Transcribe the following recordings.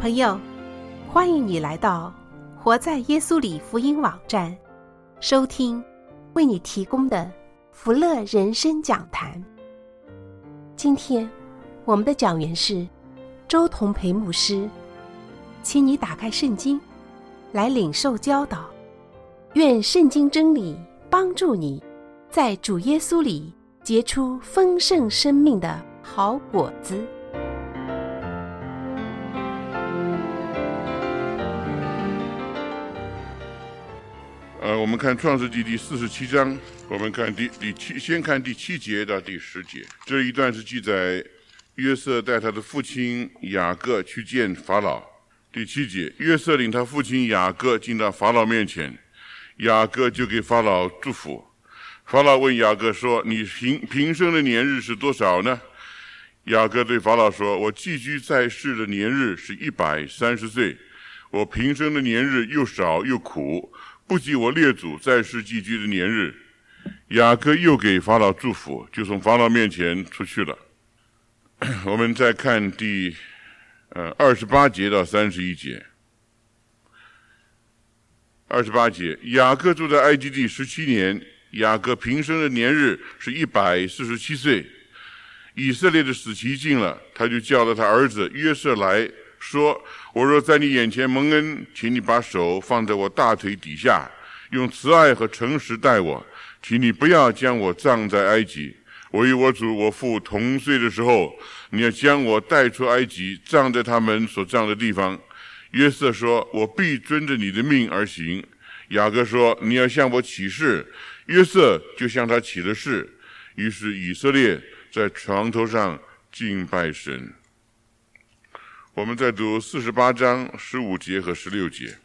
朋友，欢迎你来到活在耶稣里福音网站，收听为你提供的福乐人生讲坛。今天我们的讲员是周同培牧师，请你打开圣经来领受教导，愿圣经真理帮助你在主耶稣里结出丰盛生命的好果子。 我们看创世纪第47章，我们看先看第7节到第10节。这一段是记载约瑟带他的父亲雅各去见法老。第7节，约瑟领他父亲雅各进到法老面前，雅各就给法老祝福。法老问雅各说：“你平生的年日是多少呢？”雅各对法老说：“我寄居在世的年日是130岁，我平生的年日又少又苦，不及我列祖在世寄居的年日。”雅各又给法老祝福，就从法老面前出去了。我们再看第28节到31节。28节，雅各住在埃及地17年，雅各平生的年日是147岁。以色列的死期近了，他就叫了他儿子约瑟来说：“我若在你眼前蒙恩，请你把手放在我大腿底下，用慈爱和诚实待我，请你不要将我葬在埃及。我与我主我父同岁的时候，你要将我带出埃及，葬在他们所葬的地方。”约瑟说：“我必遵着你的命而行。”雅各说：“你要向我起誓。”约瑟就向他起了誓。于是以色列在床头上敬拜神。我们再读48章15节和16节。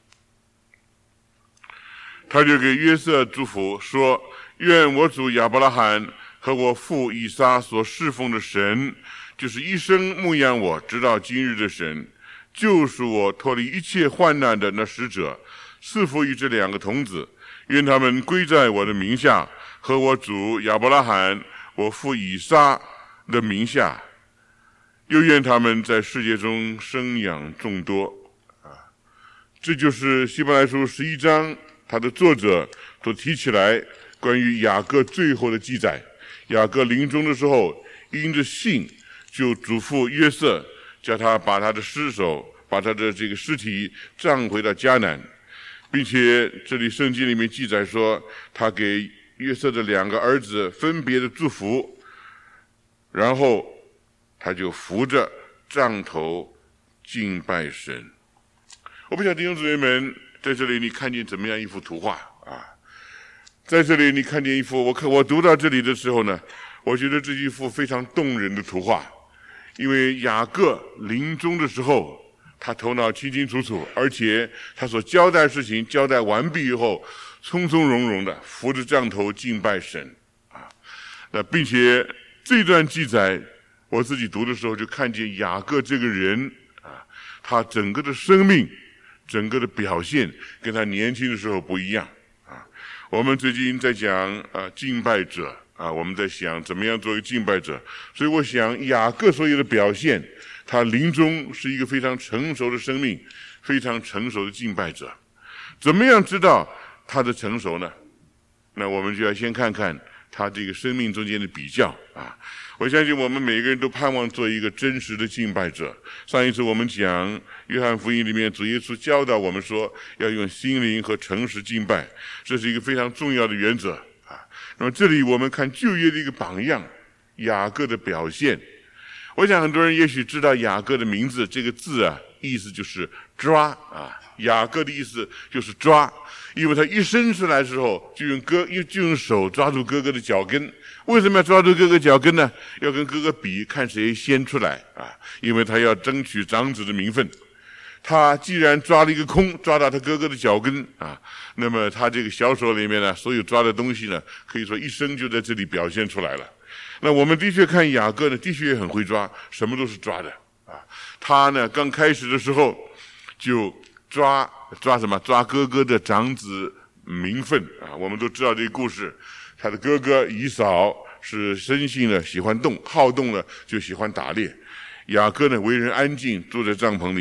他就给约瑟祝福说：“愿我主亚伯拉罕和我父以撒所侍奉的神，就是一生牧养我直到今日的神，救赎我脱离一切患难的那使者，赐福于这2个童子，愿他们归在我的名下，和我主亚伯拉罕、我父以撒的名下，又愿他们在世界中生养众多。”这就是希伯来书11章他的作者所提起来关于雅各最后的记载。雅各临终的时候，因着信就嘱咐约瑟，叫他把他的这个尸体葬回到迦南，并且这里圣经里面记载说，他给约瑟的2个儿子分别的祝福，然后他就扶着杖头敬拜神。我不晓得弟兄姊妹们，在这里你看见怎么样一幅图画啊？在这里你看见一幅，我读到这里的时候呢，我觉得这是一幅非常动人的图画。因为雅各临终的时候，他头脑清清楚楚，而且他所交代事情交代完毕以后，从从容容的扶着杖头敬拜神啊。那并且这段记载我自己读的时候，就看见雅各这个人啊，他整个的生命整个的表现跟他年轻的时候不一样啊。我们最近在讲敬拜者啊，我们在想怎么样做一个敬拜者，所以我想雅各所有的表现，他临终是一个非常成熟的生命，非常成熟的敬拜者。怎么样知道他的成熟呢？那我们就要先看看他这个生命中间的比较啊。我相信我们每个人都盼望做一个真实的敬拜者。上一次我们讲约翰福音里面，主耶稣教导我们说要用心灵和诚实敬拜，这是一个非常重要的原则啊。那么这里我们看旧约的一个榜样，雅各的表现。我想很多人也许知道雅各的名字，这个字啊，意思就是抓啊。雅各的意思就是抓，因为他一生出来的时候就用手抓住哥哥的脚跟。为什么要抓住哥哥脚跟呢？要跟哥哥比，看谁先出来啊！因为他要争取长子的名分。他既然抓了一个空，抓到他哥哥的脚跟啊，那么他这个小手里面呢，所有抓的东西呢，可以说一生就在这里表现出来了。那我们的确看雅各呢，的确也很会抓，什么都是抓的啊。他呢，刚开始的时候就抓什么？抓哥哥的长子名分啊！我们都知道这个故事。他的哥哥以扫是生性的喜欢动，好动了就喜欢打猎。雅各呢为人安静，住在帐篷里面，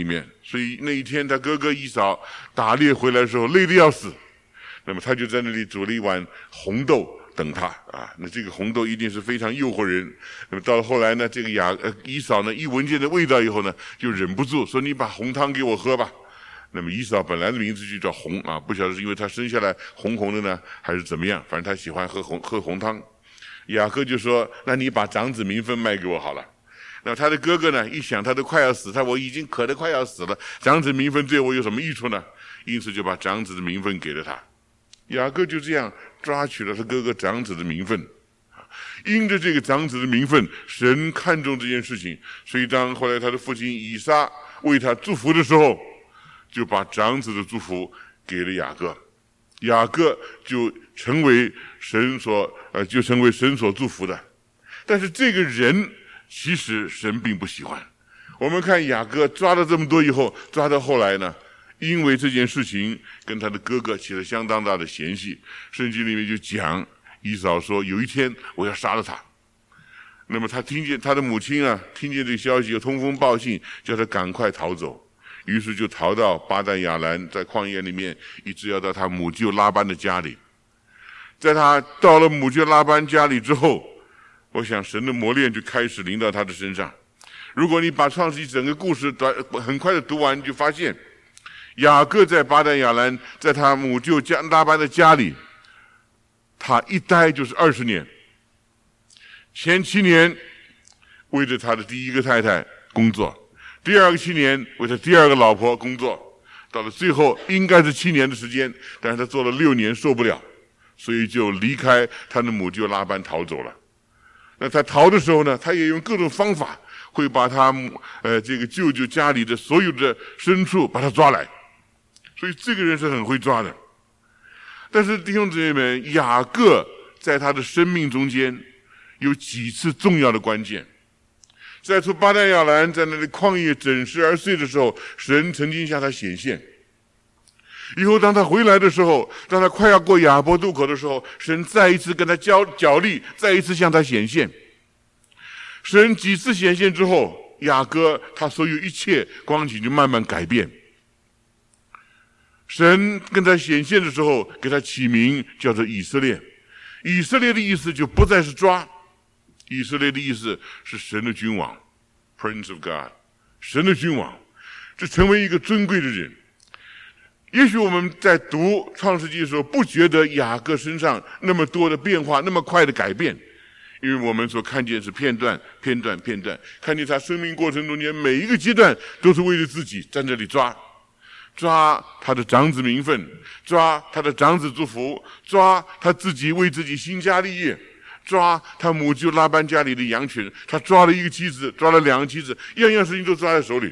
所以那一天他哥哥以扫打猎回来的时候累得要死，那么他就在那里煮了一碗红豆等他啊。那这个红豆一定是非常诱惑人。那么到了后来呢，这个以扫呢一闻见这味道以后呢，就忍不住说：“你把红汤给我喝吧。”那么以扫本来的名字就叫红啊，不晓得是因为他生下来红红的呢，还是怎么样，反正他喜欢喝红汤。雅各就说：“那你把长子名分卖给我好了。”那他的哥哥呢，一想他都快要死，我已经渴得快要死了，长子名分对我有什么益处呢？因此就把长子的名分给了他。雅各就这样抓取了他哥哥长子的名分。因着这个长子的名分，神看重这件事情，所以当后来他的父亲以撒为他祝福的时候，就把长子的祝福给了雅各。雅各就成为神所祝福的。但是这个人其实神并不喜欢。我们看雅各抓了这么多以后，抓到后来呢，因为这件事情跟他的哥哥起了相当大的嫌隙。圣经里面就讲以扫说有一天我要杀了他。那么他听见他的母亲啊，听见这个消息，又通风报信，叫他赶快逃走。于是就逃到巴旦亚兰，在旷野里面，一直要到他母舅拉班的家里。在他到了母舅拉班家里之后，我想神的磨练就开始临到他的身上。如果你把创世纪整个故事很快的读完，你就发现雅各在巴旦亚兰，在他母舅拉班的家里，他一待就是20年。前7年为着他的第一个太太工作，第二个7年为他第二个老婆工作，到了最后应该是7年的时间，但是他做了6年受不了，所以就离开他的母舅拉班逃走了。那他逃的时候呢，他也用各种方法会把他这个舅舅家里的所有的牲畜把他抓来，所以这个人是很会抓的。但是弟兄姊妹们，雅各在他的生命中间有几次重要的关键。在出巴旦亚兰，在那里旷野整10而睡的时候，神曾经向他显现。以后当他回来的时候，当他快要过雅博渡口的时候，神再一次跟他角力，再一次向他显现。神几次显现之后，雅各他所有一切光景就慢慢改变。神跟他显现的时候，给他起名叫做以色列。以色列的意思就不再是抓，以色列的意思是神的君王 ，Prince of God， 神的君王，这成为一个尊贵的人。也许我们在读创世纪的时候，不觉得雅各身上那么多的变化，那么快的改变，因为我们所看见是片段，看见他生命过程中间每一个阶段都是为了自己在那里抓他的长子名分，抓他的长子祝福，抓他自己为自己兴家立业，抓他母舅拉班家里的羊群，他抓了1个妻子，抓了2个妻子，样样事情都抓在手里。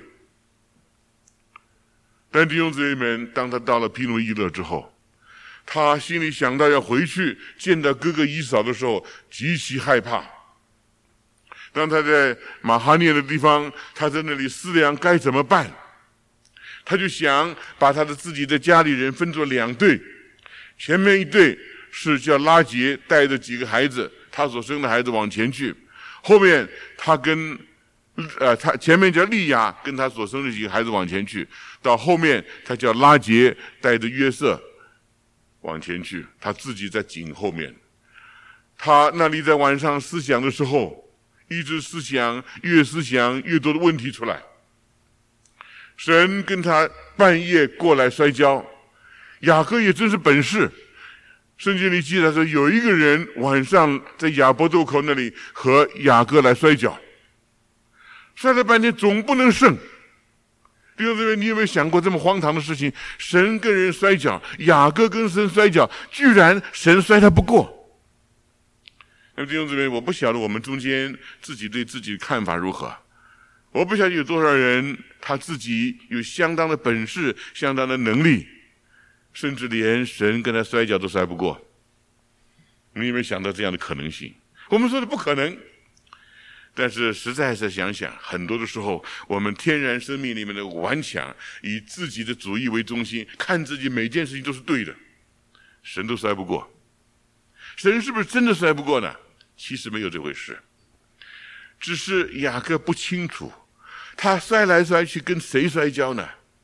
但弟兄姊妹们，当他到了毗努伊勒之后，他心里想到要回去见到哥哥以扫的时候，极其害怕。当他在马哈涅的地方，他在那里思量该怎么办，他就想把他的自己的家里人分作2队，前面一队是叫拉结带着几个孩子，他所生的孩子往前去，后面他前面叫利亚跟他所生的几个孩子往前去，到后面他叫拉结带着约瑟往前去，他自己在紧后面。他那里在晚上思想的时候，一直思想越多的问题出来。神跟他半夜过来摔跤，雅各也真是本事。圣经里记载说，有一个人晚上在雅博渡口那里和雅各来摔跤，摔了半天总不能胜。弟兄姊妹，你有没有想过这么荒唐的事情？神跟人摔跤，雅各跟神摔跤，居然神摔他不过。那么弟兄姊妹，我不晓得我们中间自己对自己的看法如何，我不晓得有多少人他自己有相当的本事，相当的能力，甚至连神跟他摔跤都摔不过。你有没有想到这样的可能性？我们说的不可能，但是实在是想想，很多的时候我们天然生命里面的顽强，以自己的主义为中心，看自己每件事情都是对的，神都摔不过。神是不是真的摔不过呢？其实没有这回事，只是雅各不清楚他摔来摔去跟谁摔跤呢？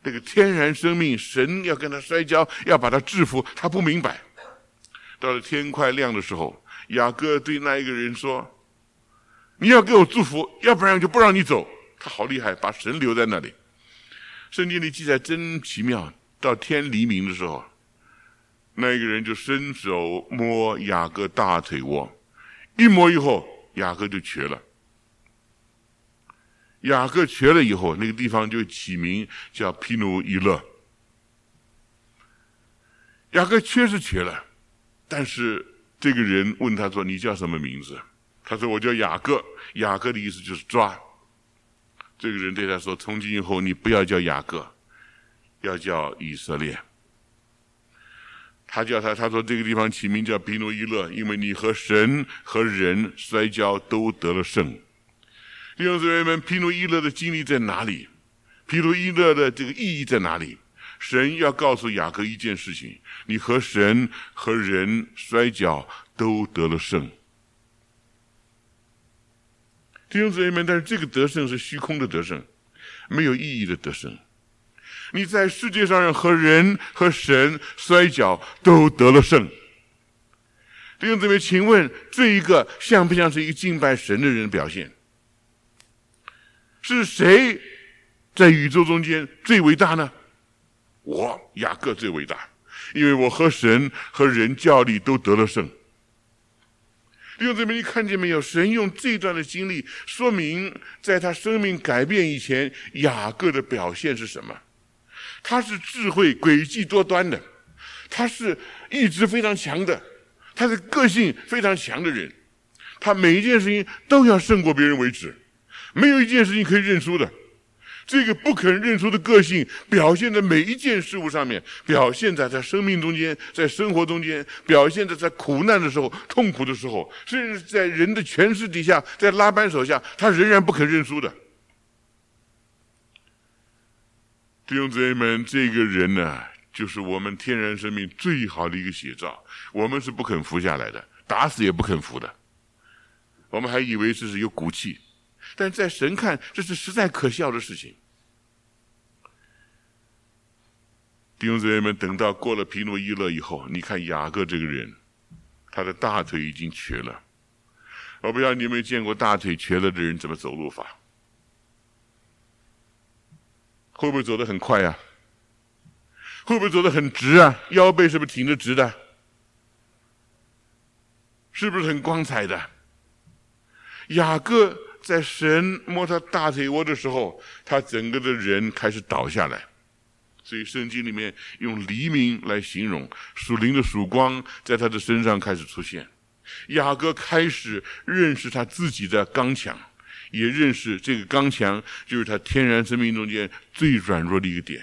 那个天然生命，神要跟他摔跤，要把他制服，他不明白。到了天快亮的时候，雅各对那一个人说：“你要给我祝福，要不然就不让你走。”他好厉害，把神留在那里。圣经里记载真奇妙，到天黎明的时候，那一个人就伸手摸雅各大腿窝，一摸以后，雅各就瘸了。雅各瘸了以后，那个地方就起名叫毗努伊勒。雅各确实瘸了，但是这个人问他说：“你叫什么名字？”他说：“我叫雅各。”雅各的意思就是抓。这个人对他说：“从今以后，你不要叫雅各，要叫以色列。”他说这个地方起名叫毗努伊勒，因为你和神和人摔跤都得了胜。弟兄姊妹们，毗努伊勒的经历在哪里？毗努伊勒的这个意义在哪里？神要告诉雅各一件事情：你和神和人摔跤都得了胜。弟兄姊妹们，但是这个得胜是虚空的得胜，没有意义的得胜。你在世界上和人和神摔跤都得了胜。弟兄姊妹，请问这一个像不像是一个敬拜神的人的表现？是谁在宇宙中间最伟大呢？我雅各最伟大，因为我和神和人较力都得了胜。弟兄姊妹，你看见没有？神用这段的经历说明，在他生命改变以前，雅各的表现是什么？他是智慧诡计多端的，他是意志非常强的，他是个性非常强的人，他每一件事情都要胜过别人为止，没有一件事情可以认输的。这个不肯认输的个性表现在每一件事物上面，表现在他生命中间，在生活中间，表现在苦难的时候、痛苦的时候，甚至在人的权势底下，在拉班手下，他仍然不肯认输的。弟兄姊妹们，这个人呢，就是我们天然生命最好的一个写照。我们是不肯服下来的，打死也不肯服的。我们还以为这是有骨气，但在神看，这是实在可笑的事情。弟兄姊妹们，等到过了毗努伊勒以后，你看雅各这个人，他的大腿已经瘸了。我不知道你有没有见过大腿瘸了的人怎么走路法？会不会走得很快啊？会不会走得很直啊？腰背是不是挺得直的？是不是很光彩的？雅各在神摸他大腿窝的时候，他整个的人开始倒下来。所以圣经里面用黎明来形容，属灵的曙光在他的身上开始出现。雅各开始认识他自己的刚强，也认识这个刚强就是他天然生命中间最软弱的一个点。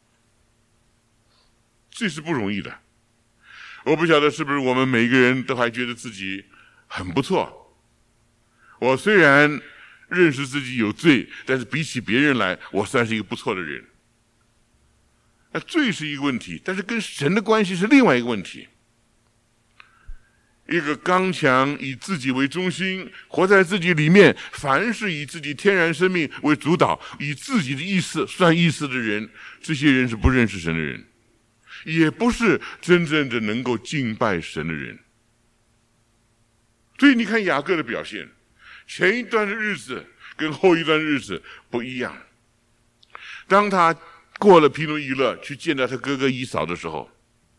这是不容易的。我不晓得是不是我们每一个人都还觉得自己很不错。我虽然认识自己有罪，但是比起别人来，我算是一个不错的人。那罪是一个问题，但是跟神的关系是另外一个问题。一个刚强以自己为中心，活在自己里面，凡是以自己天然生命为主导，以自己的意思算意思的人，这些人是不认识神的人，也不是真正的能够敬拜神的人。所以你看雅各的表现，前一段的日子跟后一段日子不一样。当他过了毗努伊勒去见到他哥哥以扫的时候，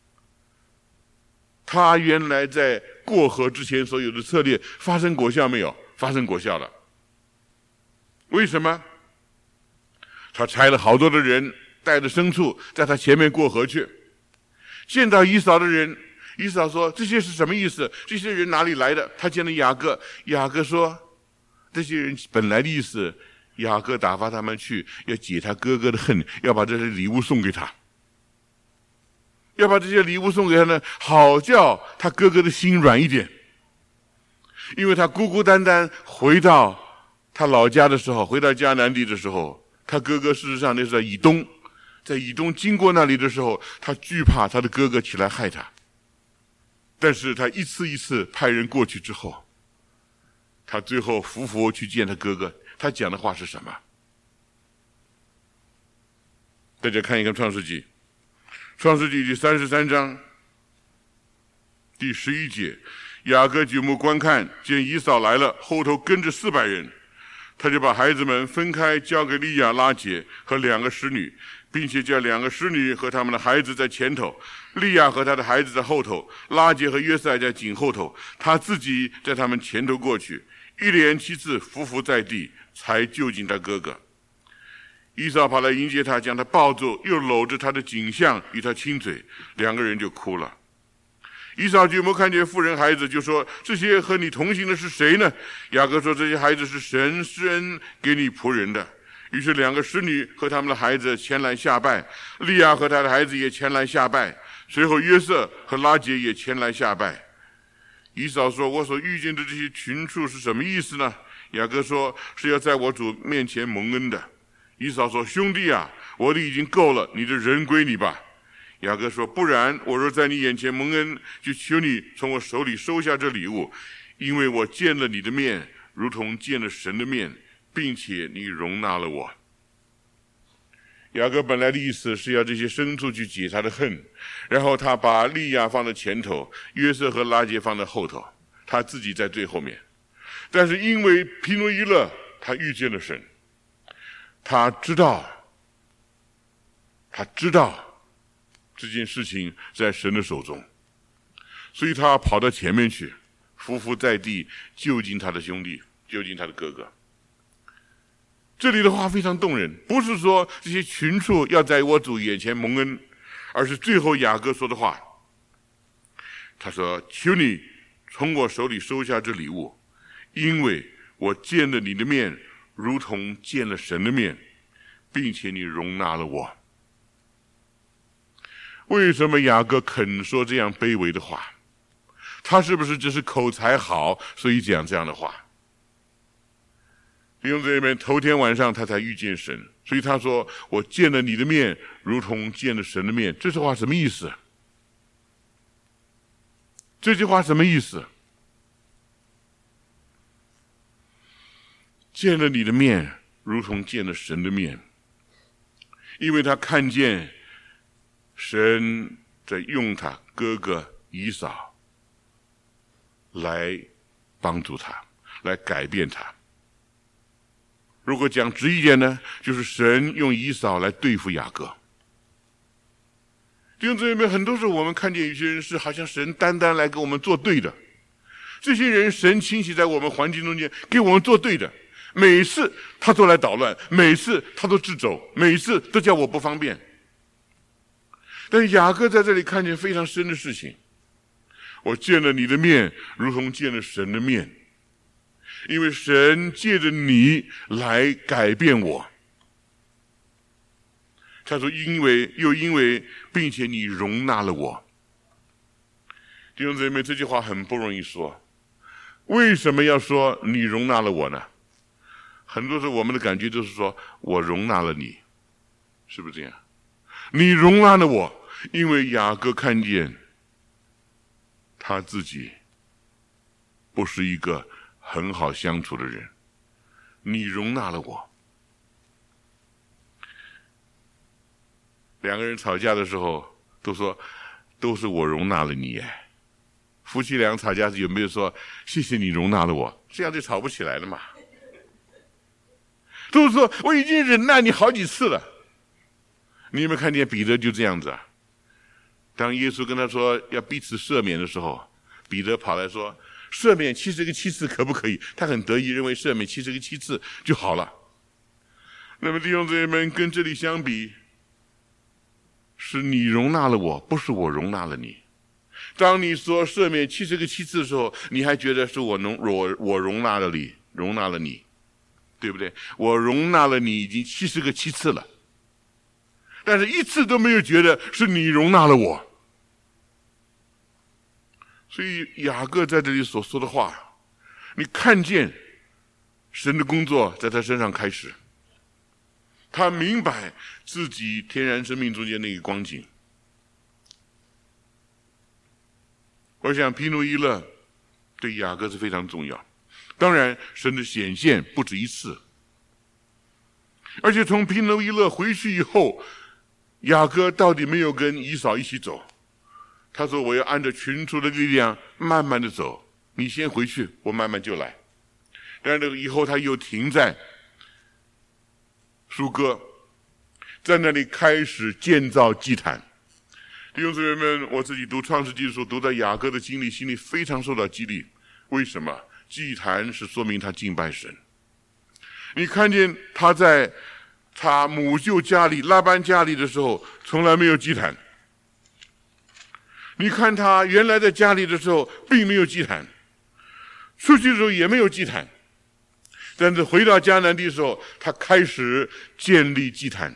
他原来在过河之前所有的策略发生果效没有？发生果效了。为什么？他差了好多的人带着牲畜在他前面过河去，见到以扫的人，以扫说：“这些是什么意思？这些人哪里来的？”他见了雅各，雅各说：“这些人本来的意思，雅各打发他们去，要解他哥哥的恨，要把这些礼物送给他，要把这些礼物送给他呢，好叫他哥哥的心软一点。因为他孤孤单单回到他老家的时候，回到迦南地的时候，他哥哥事实上那是在以东，在以东经过那里的时候，他惧怕他的哥哥起来害他。但是他一次一次派人过去之后，他最后伏佛去见他哥哥，他讲的话是什么？ 大家看一看创世纪，创世纪第33章第11节，雅各举目观看，见以扫来了，后头跟着400人，他就把孩子们分开，交给利亚、拉结和2个使女，并且叫2个使女和他们的孩子在前头，利亚和他的孩子在后头，拉结和约瑟在紧后头，他自己在他们前头过去，一连7次伏伏在地，才就近他哥哥。以扫跑来迎接他，将他抱住，又搂着他的颈项，与他亲嘴，2个人就哭了。以扫举目看见妇人孩子，就说：这些和你同行的是谁呢？雅各说：这些孩子是神施恩给你仆人的。于是2个使女和他们的孩子前来下拜，利亚和他的孩子也前来下拜，随后约瑟和拉结也前来下拜。以扫说：我所遇见的这些群畜是什么意思呢？雅各说：是要在我主面前蒙恩的。以扫说：兄弟啊，我的已经够了，你的人归你吧。雅各说：不然，我若在你眼前蒙恩，就求你从我手里收下这礼物，因为我见了你的面，如同见了神的面，并且你容纳了我。雅各本来的意思是要这些牲畜去解他的恨，然后他把利亚放在前头，约瑟和拉结放在后头，他自己在最后面。但是因为皮诺伊勒他遇见了神，他知道这件事情在神的手中，所以他跑到前面去，伏伏在地，就近他的兄弟，就近他的哥哥。这里的话非常动人，不是说这些群畜要在我主眼前蒙恩，而是最后雅各说的话。他说：求你从我手里收下这礼物，因为我见了你的面，如同见了神的面，并且你容纳了我。为什么雅各肯说这样卑微的话？他是不是只是口才好，所以讲这样的话？弟兄姊妹们，头天晚上他才遇见神，所以他说：我见了你的面，如同见了神的面。这句话什么意思？这句话什么意思？见了你的面，如同见了神的面，因为他看见神在用他哥哥以扫来帮助他，来改变他。如果讲直一点呢，就是神用以扫来对付雅各。弟兄姊妹们，很多时候我们看见有些人是好像神单单来跟我们作对的，这些人神清洗在我们环境中间给我们作对的，每次他都来捣乱，每次他都掣肘，每次都叫我不方便。但是雅各在这里看见非常深的事情，我见了你的面，如同见了神的面，因为神借着你来改变我。他说因为并且你容纳了我。弟兄姊妹，这句话很不容易说。为什么要说你容纳了我呢？很多时候我们的感觉就是说我容纳了你，是不是这样？你容纳了我，因为雅各看见他自己不是一个很好相处的人，你容纳了我。2个人吵架的时候都说都是我容纳了你。夫妻俩吵架有没有说谢谢你容纳了我？这样就吵不起来了嘛。都是说我已经忍耐你好几次了。你有没有看见彼得就这样子啊？当耶稣跟他说要彼此赦免的时候，彼得跑来说赦免70个7次可不可以？他很得意，认为赦免70个7次就好了。那么弟兄姊妹们，跟这里相比，是你容纳了我，不是我容纳了你。当你说赦免70个7次的时候，你还觉得是我容纳了你，对不对？我容纳了你已经70个7次了，但是一次都没有觉得是你容纳了我。所以雅各在这里所说的话，你看见神的工作在他身上开始，他明白自己天然生命中间那个光景。我想皮诺伊勒对雅各是非常重要，当然神的显现不止一次，而且从皮诺伊勒回去以后， 雅各到底没有跟以扫一起走，他说我要按照群畜的力量慢慢的走，你先回去，我慢慢就来。但是以后他又停在苏哥，在那里开始建造祭坛。弟兄姊妹们，我自己读创世纪的时候，读到雅各的经历，心里非常受到激励。为什么？祭坛是说明他敬拜神。你看见他在他母舅家里拉班家里的时候，从来没有祭坛。你看他原来在家里的时候，并没有祭坛，出去的时候也没有祭坛。但是回到迦南地的时候，他开始建立祭坛，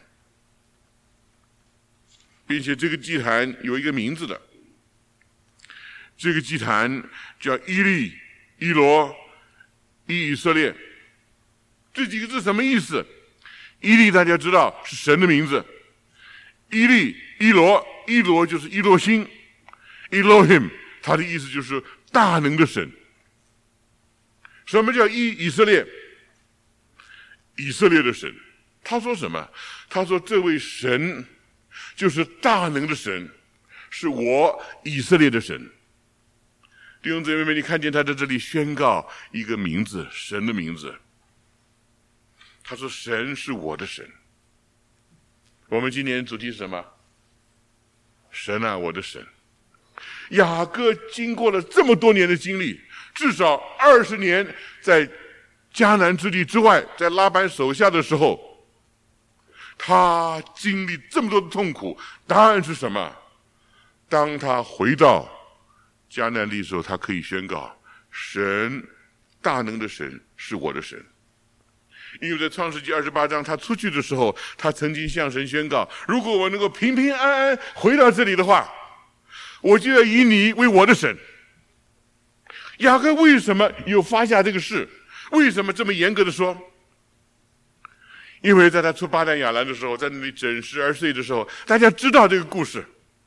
并且这个祭坛有一个名字的，这个祭坛叫伊利、伊罗、以色列。这几个字什么意思？伊利大家知道是神的名字，伊利、伊罗，伊罗就是伊洛星 Elohim， 它的意思就是大能的神。什么叫以色列？以色列的神。他说什么？他说这位神就是大能的神，是我以色列的神。弟兄姊妹们，你看见他在这里宣告一个名字，神的名字。他说神是我的神。我们今年主题是什么？神啊，我的神。雅各经过了这么多年的经历，至少20年在迦南之地之外，在拉班手下的时候，他经历这么多的痛苦，答案是什么？当他回到迦南地的时候，他可以宣告神，大能的神是我的神。因为在创世纪28章他出去的时候，他曾经向神宣告，如果我能够平平安安回到这里的话，我就要以你为我的神。雅各为什么有发下这个誓？为什么这么严格的说？因为在他出巴旦亚兰的时候，在那里整10而睡的时候，大家知道这个故事。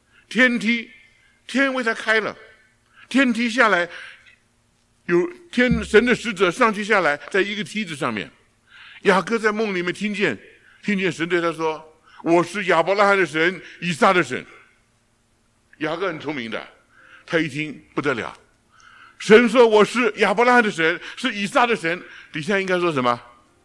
天为他开了，天梯下来，有神的使者上去下来，在一个梯子上面。雅各在梦里面听见神对他说，我是亚伯拉罕的神，以撒的神。雅各很聪明的，他一听不得了，神说我是亚伯拉罕的神，是以撒的神，底下应该说什么？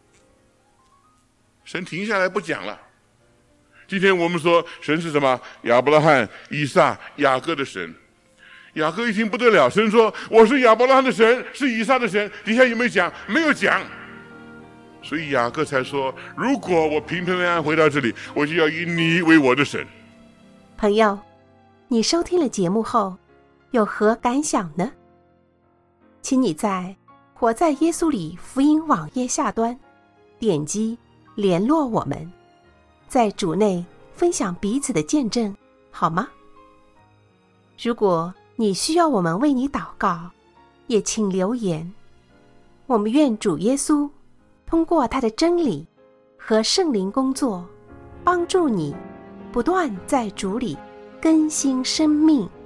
神停下来不讲了。今天我们说神是什么？亚伯拉罕、以撒、雅各的神。雅各一听不得了，神说我是亚伯拉罕的神，是以撒的神，底下有没有讲？没有讲。所以雅各才说，如果我平平安安回到这里，我就要以你为我的神。 朋友，你收听了节目后有何感想呢？请你在活在耶稣里福音网页下端点击联络我们，在主内分享彼此的见证，好吗？如果你需要我们为你祷告，也请留言。我们愿主耶稣通过他的真理和圣灵工作，帮助你不断在主里更新生命。